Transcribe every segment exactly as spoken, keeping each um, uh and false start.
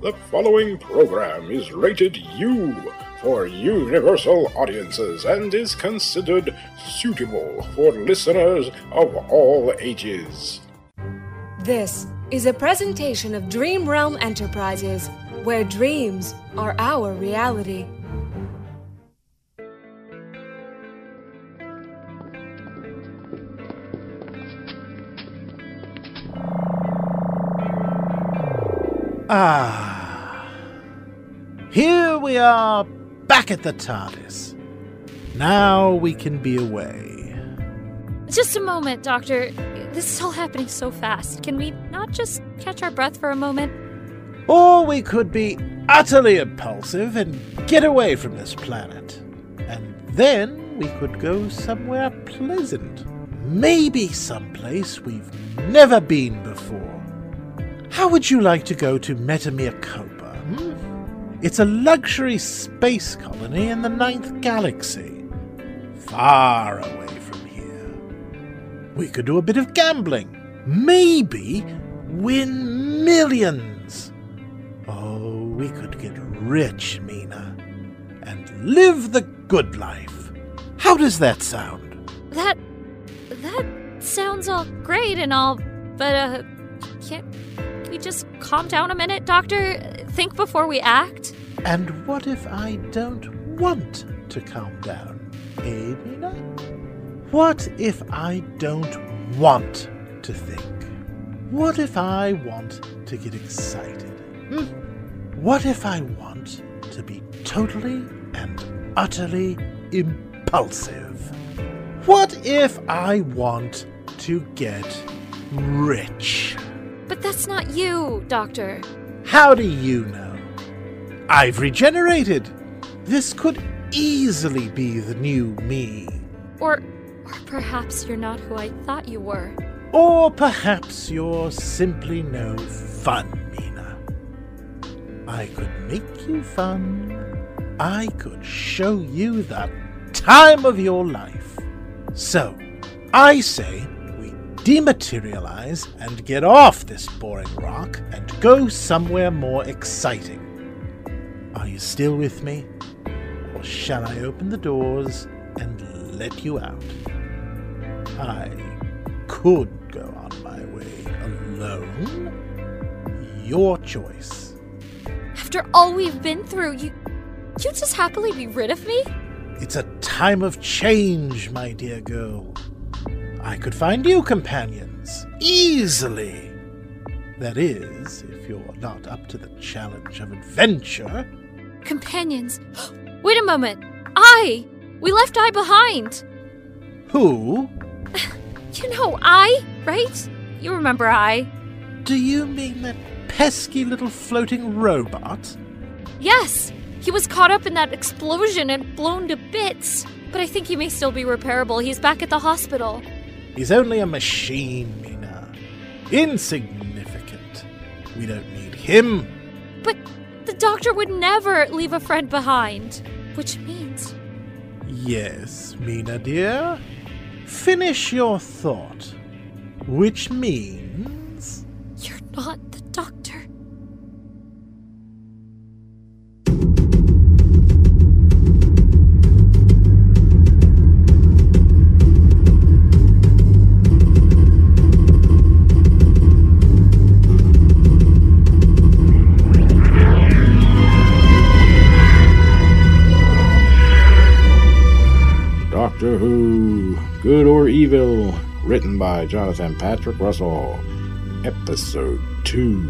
The following program is rated U for universal audiences and is considered suitable for listeners of all ages. This is a presentation of Dream Realm Enterprises, where dreams are our reality. Ah, here we are back at the TARDIS. Now we can be away. Just a moment, Doctor. This is all happening so fast. Can we not just catch our breath for a moment? Or we could be utterly impulsive and get away from this planet. And then we could go somewhere pleasant. Maybe someplace we've never been before. How would you like to go to Metamere Copa? Hmm? It's a luxury space colony in the ninth galaxy. Far away from here. We could do a bit of gambling. Maybe win millions. Oh, we could get rich, Mina. And live the good life. How does that sound? That... that sounds all great and all, but, uh, can't... we just calm down a minute, Doctor? Think before we act? And what if I don't want to calm down, eh, Mina? What if I don't want to think? What if I want to get excited? Hmm? What if I want to be totally and utterly impulsive? What if I want to get rich? But that's not you, Doctor. How do you know? I've regenerated. This could easily be the new me. Or, or perhaps you're not who I thought you were. Or perhaps you're simply no fun, Mina. I could make you fun. I could show you the time of your life. So, I say dematerialize and get off this boring rock and go somewhere more exciting. Are you still with me? Or shall I open the doors and let you out? I could go on my way alone. Your choice. After all we've been through, you you just happily be rid of me? It's a time of change, my dear girl. I could find you companions, easily. That is, if you're not up to the challenge of adventure. Companions? Wait a moment. I! We left I behind. Who? You know I, right? You remember I. Do you mean that pesky little floating robot? Yes! He was caught up in that explosion and blown to bits. But I think he may still be repairable. He's back at the hospital. He's only a machine, Mina. Insignificant. We don't need him. But the doctor would never leave a friend behind. Which means... Yes, Mina dear. Finish your thought. Which means... You're not the doctor. Doctor Who, Good or Evil, written by Jonathan Patrick Russell, Episode two.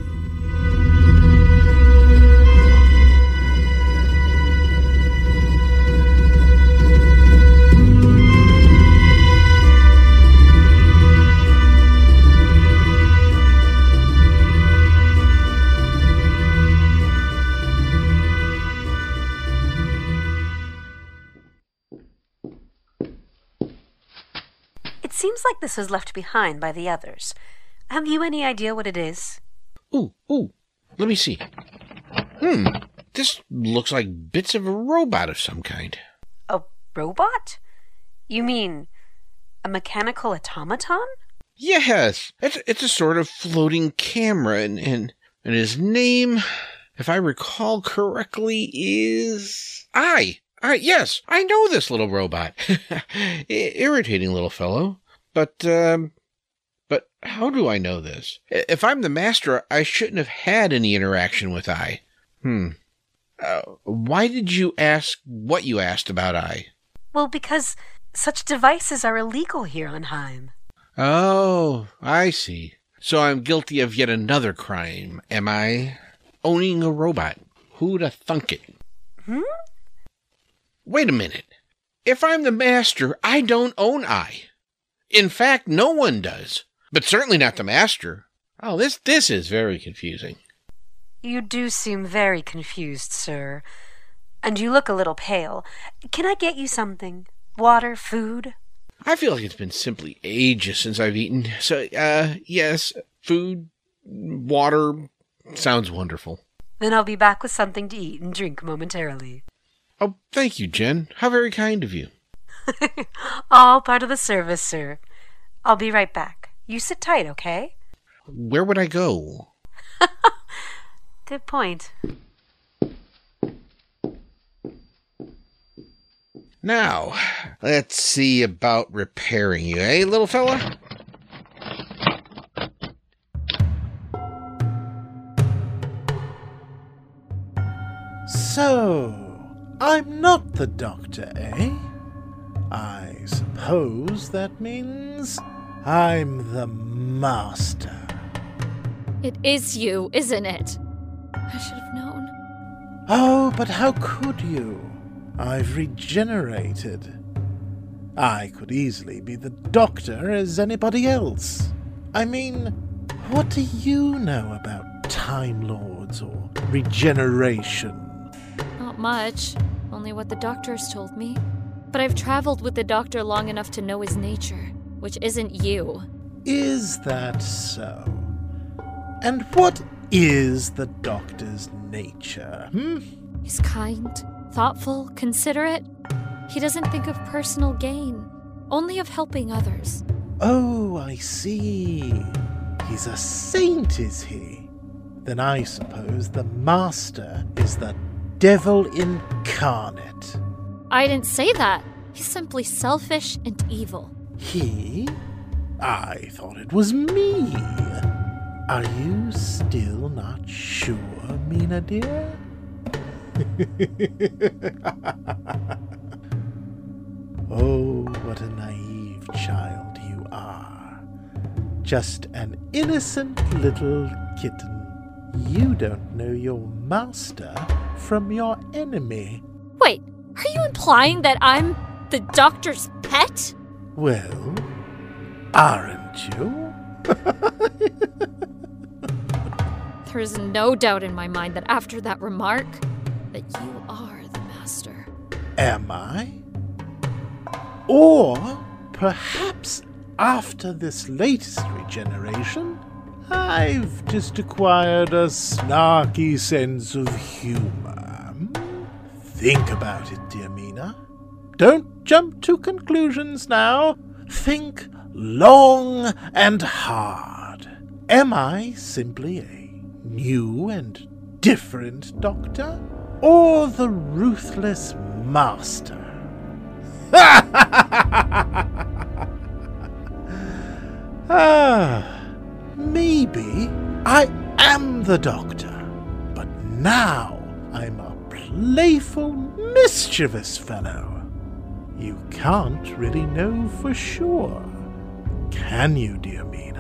Seems like this was left behind by the others. Have you any idea what it is? Ooh, ooh, let me see. Hmm, this looks like bits of a robot of some kind. A robot? You mean a mechanical automaton? Yes, it's it's a sort of floating camera, and and, and his name if I recall correctly, is I. I, yes, I know this little robot. I- irritating little fellow. But, um, but how do I know this? If I'm the master, I shouldn't have had any interaction with I. Hmm. Uh, why did you ask what you asked about I? Well, because such devices are illegal here on Heim. Oh, I see. So I'm guilty of yet another crime, am I? Owning a robot. Who'd have thunk it? Hmm? Wait a minute. If I'm the master, I don't own I. In fact, no one does. But certainly not the master. Oh, this this is very confusing. You do seem very confused, sir. And you look a little pale. Can I get you something? Water, food? I feel like it's been simply ages since I've eaten. So, uh, yes, food, water, sounds wonderful. Then I'll be back with something to eat and drink momentarily. Oh, thank you, Jen. How very kind of you. All part of the service, sir. I'll be right back. You sit tight, okay? Where would I go? Good point. Now, let's see about repairing you, eh, little fella? So, I'm not the doctor, eh? I suppose that means I'm the master. It is you, isn't it? I should have known. Oh, but how could you? I've regenerated. I could easily be the doctor as anybody else. I mean, what do you know about Time Lords or regeneration? Not much. Only what the doctor's told me. But I've traveled with the doctor long enough to know his nature, which isn't you. Is that so? And what is the doctor's nature, hmm? He's kind, thoughtful, considerate. He doesn't think of personal gain, only of helping others. Oh, I see. He's a saint, is he? Then I suppose the master is the devil incarnate. I didn't say that. He's simply selfish and evil. He? I thought it was me. Are you still not sure, Mina dear? Oh, what a naive child you are. Just an innocent little kitten. You don't know your master from your enemy. Wait, are you implying that I'm the doctor's pet? Well, aren't you? There is no doubt in my mind that after that remark, that you are the master. Am I? Or perhaps after this latest regeneration, I've just acquired a snarky sense of humor. Think about it, dear Mina. Don't jump to conclusions now. Think long and hard. Am I simply a new and different doctor? Or the ruthless master? Ah, maybe I am the doctor, but now I'm a playful, mischievous fellow. You can't really know for sure, can you, dear Mina?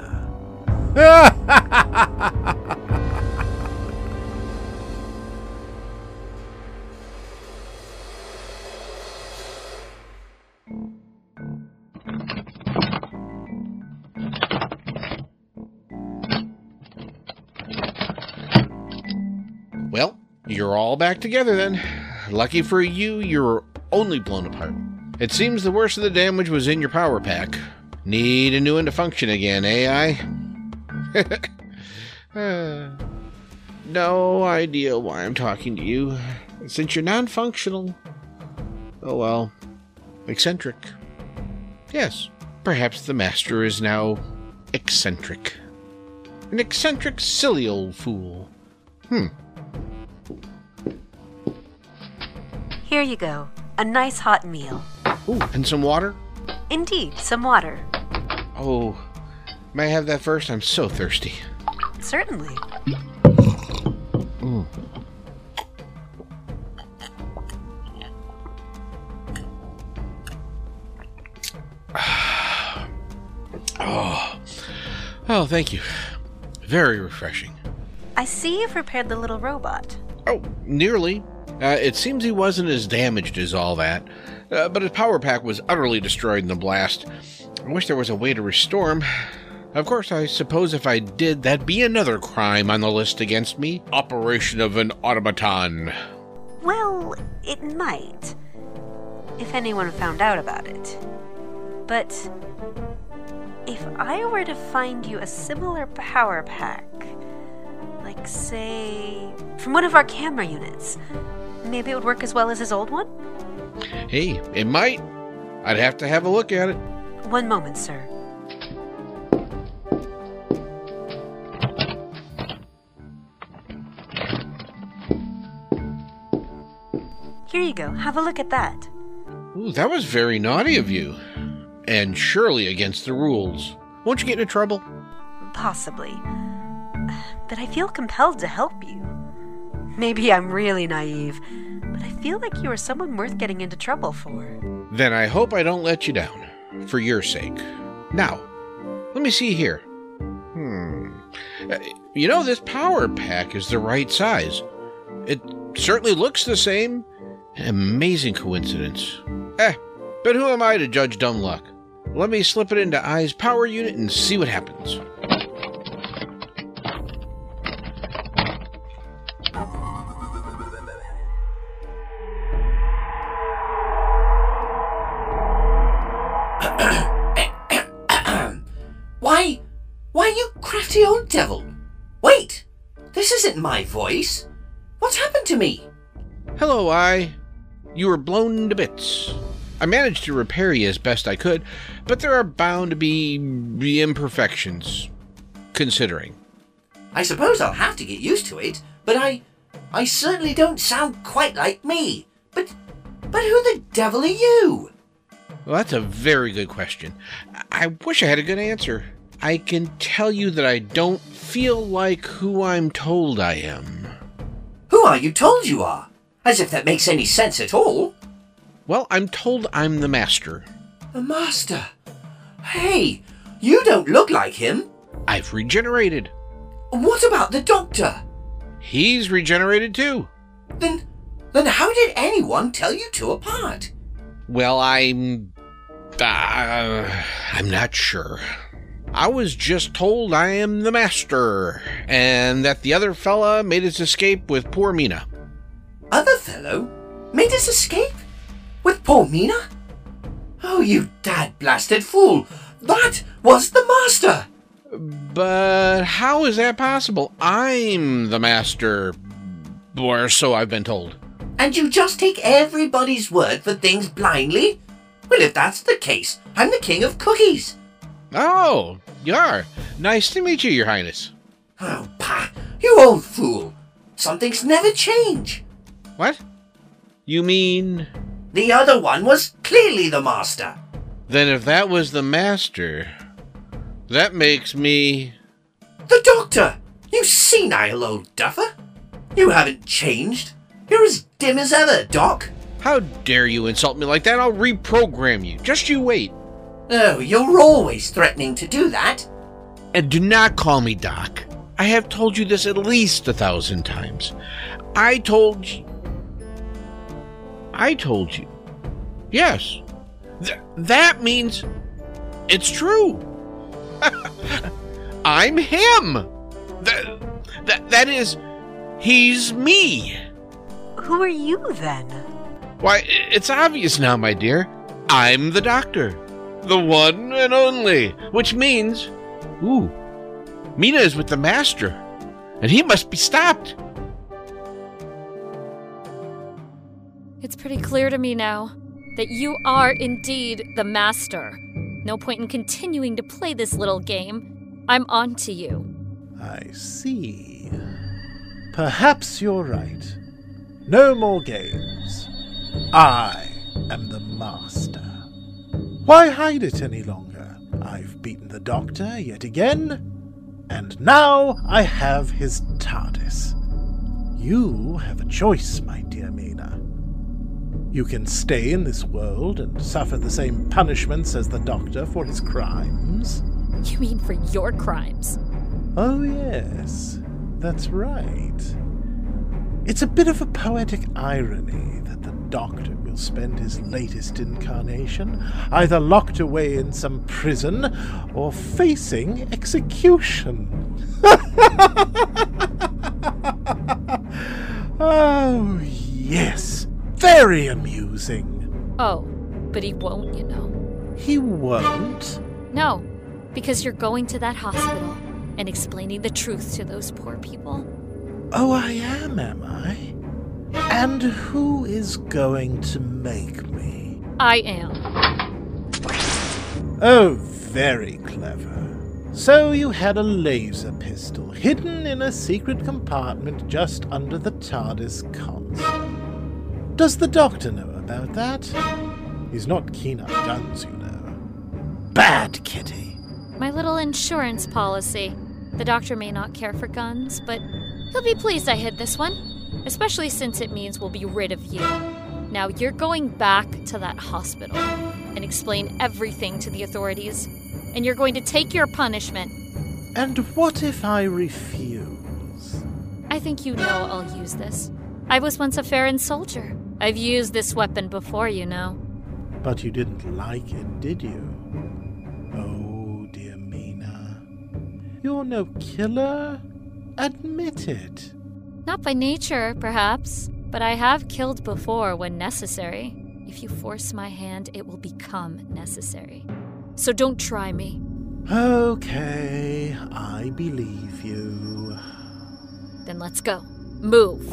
Well, you're all back together then. Lucky for you, you're only blown apart. It seems the worst of the damage was in your power pack. Need a new one to function again, eh, I? uh, no idea why I'm talking to you, since you're non-functional. Oh well. Eccentric. Yes, perhaps the master is now eccentric. An eccentric, silly old fool. Hmm. Here you go. A nice hot meal. Ooh, and some water? Indeed, some water. Oh, may I have that first? I'm so thirsty. Certainly. Mm. Oh. Oh, thank you. Very refreshing. I see you've repaired the little robot. Oh, nearly. Uh, it seems he wasn't as damaged as all that, uh, but his power pack was utterly destroyed in the blast. I wish there was a way to restore him. Of course, I suppose if I did, that'd be another crime on the list against me. Operation of an automaton. Well, it might, if anyone found out about it. But if I were to find you a similar power pack, like, say, from one of our camera units, maybe it would work as well as his old one? Hey, it might. I'd have to have a look at it. One moment, sir. Here you go. Have a look at that. Ooh, that was very naughty of you. And surely against the rules. Won't you get into trouble? Possibly. But I feel compelled to help you. Maybe I'm really naive, but I feel like you are someone worth getting into trouble for. Then I hope I don't let you down. For your sake. Now, let me see here. Hmm. Uh, you know, this power pack is the right size. It certainly looks the same. Amazing coincidence. Eh, but who am I to judge dumb luck? Let me slip it into I's power unit and see what happens. Why, why, you crafty old devil! Wait! This isn't my voice! What's happened to me? Hello, I. You were blown to bits. I managed to repair you as best I could, but there are bound to be imperfections, considering. I suppose I'll have to get used to it, but I... I certainly don't sound quite like me. But... but who the devil are you? Well, that's a very good question. I wish I had a good answer. I can tell you that I don't feel like who I'm told I am. Who are you told you are? As if that makes any sense at all. Well, I'm told I'm the master. The master? Hey, you don't look like him. I've regenerated. What about the doctor? He's regenerated too. Then, then how did anyone tell you two apart? Well, I'm... Uh, I'm not sure. I was just told I am the master, and that the other fella made his escape with poor Mina. Other fellow? Made his escape? With poor Mina? Oh, you dad-blasted fool! That was the master! But how is that possible? I'm the master, or so I've been told. And you just take everybody's word for things blindly? Well, if that's the case, I'm the king of cookies. Oh, you are. Nice to meet you, Your Highness. Oh, pah, you old fool. Some things never change. What? You mean... The other one was clearly the master. Then if that was the master, that makes me... The doctor! You senile old duffer! You haven't changed. You're as dim as ever, Doc. How dare you insult me like that? I'll reprogram you. Just you wait. Oh, you're always threatening to do that. And do not call me Doc. I have told you this at least a thousand times. I told you... I told you. Yes. Th- that means it's true. I'm him. That, that, that is, he's me. Who are you, then? Why, it's obvious now, my dear. I'm the doctor. The one and only. Which means, ooh, Mina is with the master. And he must be stopped. It's pretty clear to me now that you are indeed the master. No point in continuing to play this little game. I'm on to you. I see. Perhaps you're right. No more games. I am the master. Why hide it any longer? I've beaten the Doctor yet again, and now I have his TARDIS. You have a choice, my dear Mina. You can stay in this world and suffer the same punishments as the Doctor for his crimes. You mean for your crimes? Oh yes, that's right. It's a bit of a poetic irony that the Doctor will spend his latest incarnation either locked away in some prison or facing execution. Oh, yes, very amusing. Oh, but he won't, you know. He won't? No, because you're going to that hospital and explaining the truth to those poor people. Oh, I am, am I? And who is going to make me? I am. Oh, very clever. So you had a laser pistol hidden in a secret compartment just under the TARDIS console. Does the Doctor know about that? He's not keen on guns, you know. Bad kitty. My little insurance policy. The Doctor may not care for guns, but he'll be pleased I hid this one, especially since it means we'll be rid of you. Now you're going back to that hospital and explain everything to the authorities, and you're going to take your punishment. And what if I refuse? I think you know I'll use this. I was once a Farron soldier. I've used this weapon before, you know. But you didn't like it, did you? Oh, dear Mina. You're no killer. Admit it. Not by nature, perhaps, but I have killed before when necessary. If you force my hand, it will become necessary. So don't try me. Okay, I believe you. Then let's go. Move.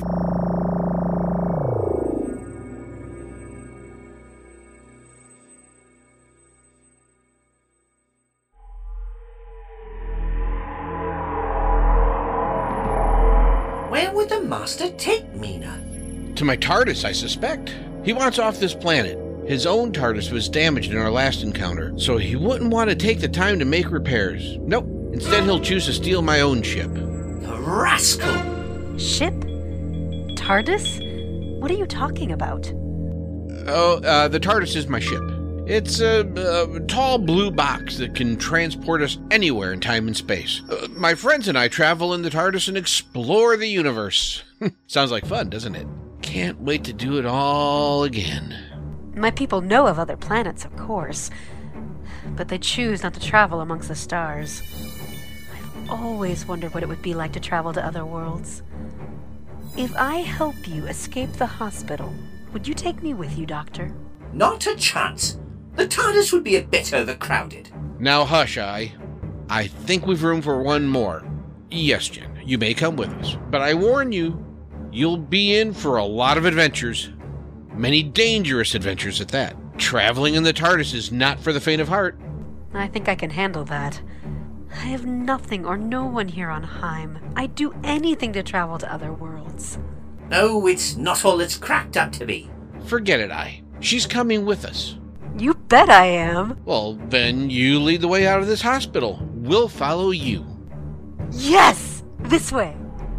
Where would the Master take Mina? To my TARDIS, I suspect. He wants off this planet. His own TARDIS was damaged in our last encounter, so he wouldn't want to take the time to make repairs. Nope. Instead, he'll choose to steal my own ship. The rascal! Ship? TARDIS? What are you talking about? Oh, uh, the TARDIS is my ship. It's a, a tall blue box that can transport us anywhere in time and space. Uh, my friends and I travel in the TARDIS and explore the universe. Sounds like fun, doesn't it? Can't wait to do it all again. My people know of other planets, of course, but they choose not to travel amongst the stars. I've always wondered what it would be like to travel to other worlds. If I help you escape the hospital, would you take me with you, Doctor? Not a chance. The TARDIS would be a bit overcrowded. Now hush, I. I think we've room for one more. Yes, Jen, you may come with us, but I warn you, you'll be in for a lot of adventures. Many dangerous adventures at that. Traveling in the TARDIS is not for the faint of heart. I think I can handle that. I have nothing or no one here on Heim. I'd do anything to travel to other worlds. No, it's not all it's cracked up to be. Forget it, I. She's coming with us. You bet I am. Well, then you lead the way out of this hospital. We'll follow you. Yes! This way.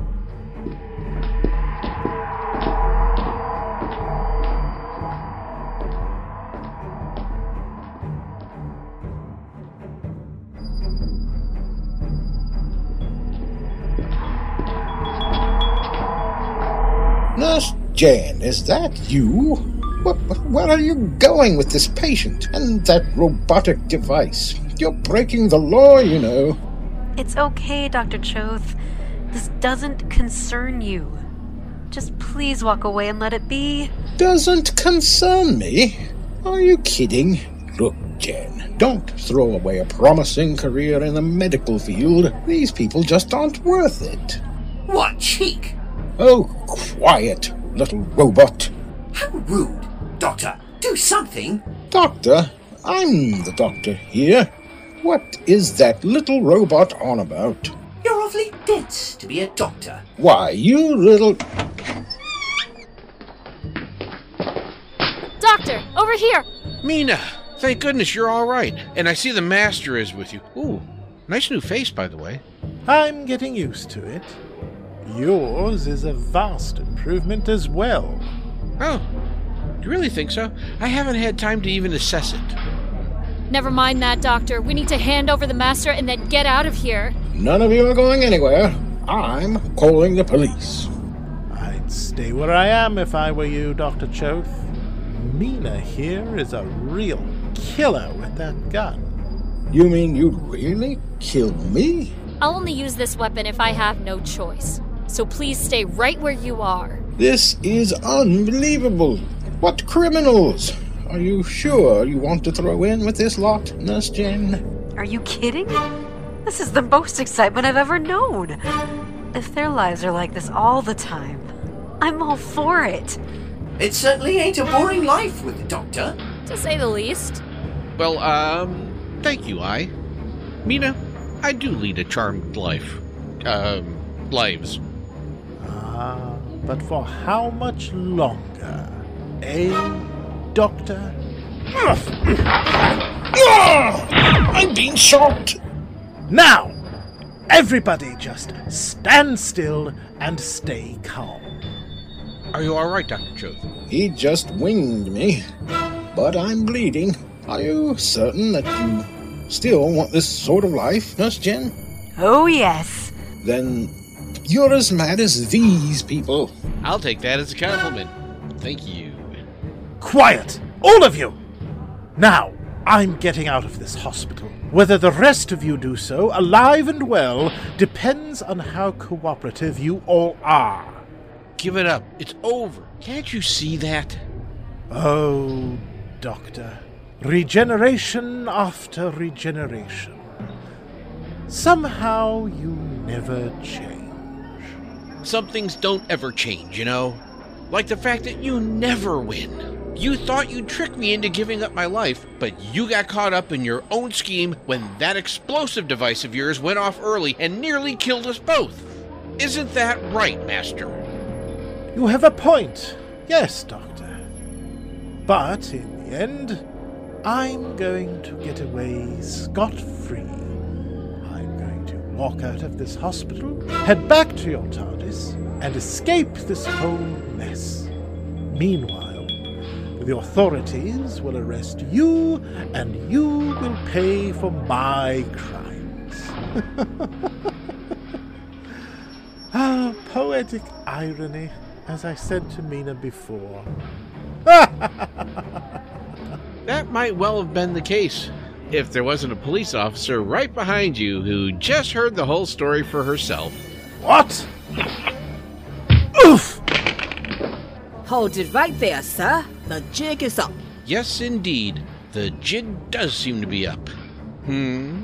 Nurse Jane, is that you? What, where are you going with this patient and that robotic device? You're breaking the law, you know. It's okay, Doctor Choth. This doesn't concern you. Just please walk away and let it be. Doesn't concern me? Are you kidding? Look, Jen, don't throw away a promising career in the medical field. These people just aren't worth it. What cheek! Oh, quiet, little robot. How rude! Doctor, do something! Doctor? I'm the doctor here. What is that little robot on about? You're awfully dense to be a doctor. Why, you little... over here! Mina, thank goodness you're all right. And I see the Master is with you. Ooh, nice new face, by the way. I'm getting used to it. Yours is a vast improvement as well. Oh, do you really think so? I haven't had time to even assess it. Never mind that, Doctor. We need to hand over the Master and then get out of here. None of you are going anywhere. I'm calling the police. I'd stay where I am if I were you, Doctor Choth. Mina here is a real killer with that gun. You mean you'd really kill me? I'll only use this weapon if I have no choice. So please stay right where you are. This is unbelievable. What criminals? Are you sure you want to throw in with this lot, Nurse Jen? Are you kidding? This is the most excitement I've ever known. If their lives are like this all the time, I'm all for it. It certainly ain't a boring life with the Doctor. To say the least. Well, um, thank you, I. Mina, I do lead a charmed life. Um, lives. Ah, but for how much longer? Eh, Doctor? I'm being shot! Now, everybody just stand still and stay calm. Are you all right, Doctor Choth? He just winged me, but I'm bleeding. Are you certain that you still want this sort of life, Nurse Jen? Oh, yes. Then you're as mad as these people. I'll take that as a compliment. Thank you. Quiet, all of you! Now, I'm getting out of this hospital. Whether the rest of you do so, alive and well, depends on how cooperative you all are. Give it up. It's over. Can't you see that? Oh, Doctor. Regeneration after regeneration. Somehow you never change. Some things don't ever change, you know? Like the fact that you never win. You thought you'd trick me into giving up my life, but you got caught up in your own scheme when that explosive device of yours went off early and nearly killed us both. Isn't that right, Master? You have a point. Yes, Doctor. But in the end, I'm going to get away scot-free. I'm going to walk out of this hospital, head back to your TARDIS, and escape this whole mess. Meanwhile, the authorities will arrest you, and you will pay for my crimes. Ah, poetic irony, as I said to Mina before. That might well have been the case, if there wasn't a police officer right behind you who just heard the whole story for herself. What? Oof! Hold it right there, sir. The jig is up. Yes, indeed. The jig does seem to be up. Hmm?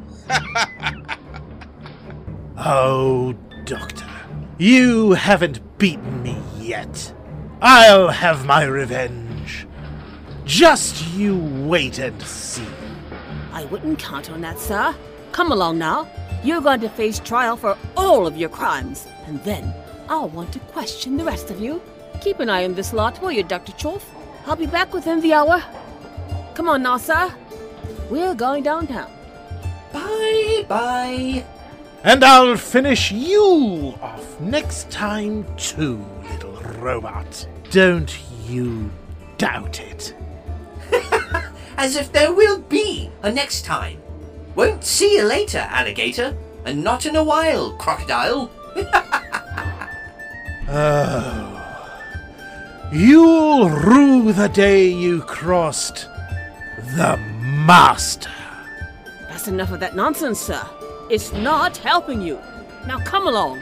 Oh, Doctor, you haven't beaten me yet. I'll have my revenge. Just you wait and see. I wouldn't count on that, sir. Come along now. You're going to face trial for all of your crimes, and then I'll want to question the rest of you. Keep an eye on this lot, will you, Doctor Choth? I'll be back within the hour. Come on now, sir. We're going downtown. Bye-bye. And I'll finish you off next time too, little robot. Don't you doubt it. As if there will be a next time. Won't see you later, alligator. And not in a while, crocodile. Oh. You'll rue the day you crossed the Master. That's enough of that nonsense, sir. It's not helping you. Now come along.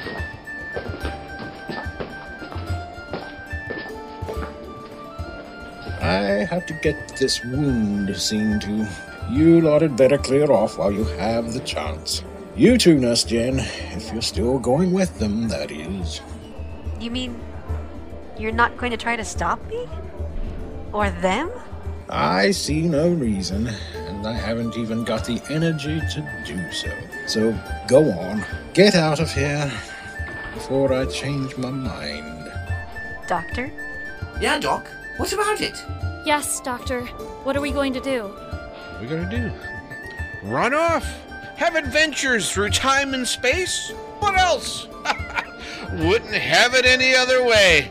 I have to get this wound seen to. You lot had better clear off while you have the chance. You too, Nurse Jen, if you're still going with them, that is. You mean you're not going to try to stop me? Or them? I see no reason, and I haven't even got the energy to do so. So go on, get out of here before I change my mind. Doctor? Yeah, Doc? What about it? Yes, Doctor. What are we going to do? What are we gonna do? Run off? Have adventures through time and space? What else? Wouldn't have it any other way.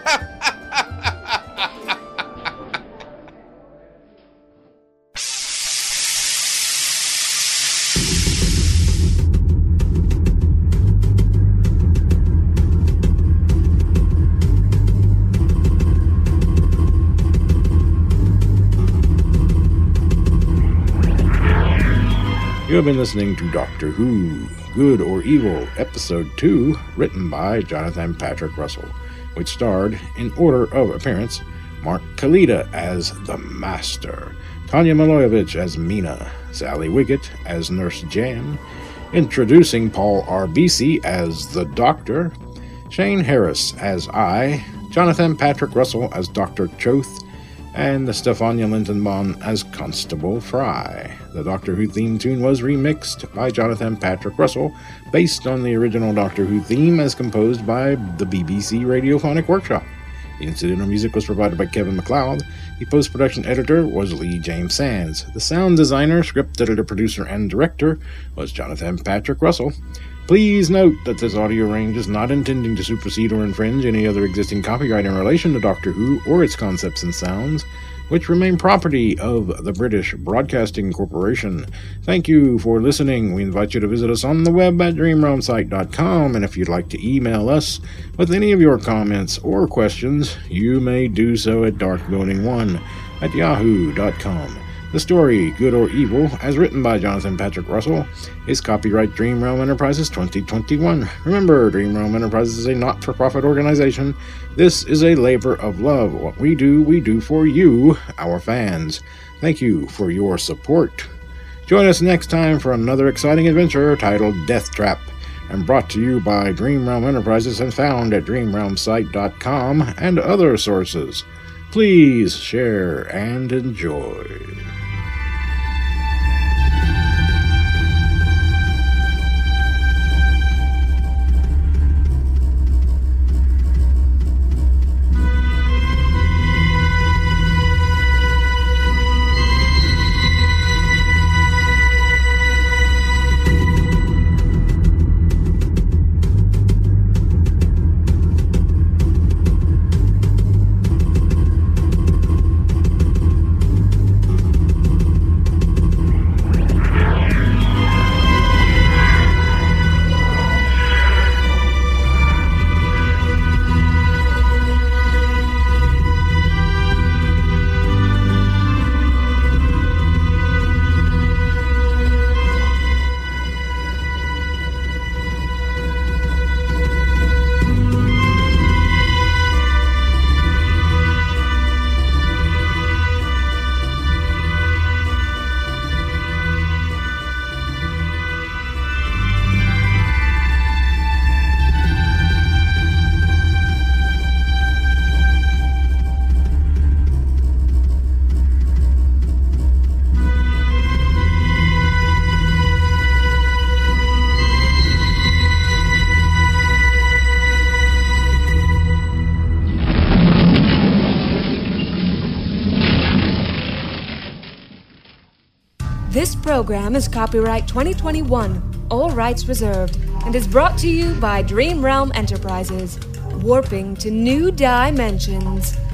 You have been listening to Doctor Who, Good or Evil, Episode two, written by Jonathan Patrick Russell, which starred, in order of appearance, Mark Kalita as the Master, Tanya Milojevic as Mina, Sally Wiggett as Nurse Jan, introducing Paul Arbisi as the Doctor, Shane Harris as I, Jonathan Patrick Russell as Doctor Choth, and Stefania Lindenbaum as Constable Fry. The Doctor Who theme tune was remixed by Jonathan Patrick Russell, based on the original Doctor Who theme as composed by the B B C Radiophonic Workshop. The incidental music was provided by Kevin MacLeod. The post-production editor was Lee James Sands. The sound designer, script editor, producer, and director was Jonathan Patrick Russell. Please note that this audio range is not intending to supersede or infringe any other existing copyright in relation to Doctor Who or its concepts and sounds, which remain property of the British Broadcasting Corporation. Thank you for listening. We invite you to visit us on the web at dream realm site dot com, and if you'd like to email us with any of your comments or questions, you may do so at dark moaning one at yahoo dot com. The story, Good or Evil, as written by Jonathan Patrick Russell, is copyright Dream Realm Enterprises twenty twenty-one. Remember, Dream Realm Enterprises is a not-for-profit organization. This is a labor of love. What we do, we do for you, our fans. Thank you for your support. Join us next time for another exciting adventure titled Death Trap, and brought to you by Dream Realm Enterprises and found at dream realm site dot com and other sources. Please share and enjoy. This program is copyright twenty twenty-one, all rights reserved, and is brought to you by Dream Realm Enterprises, warping to new dimensions.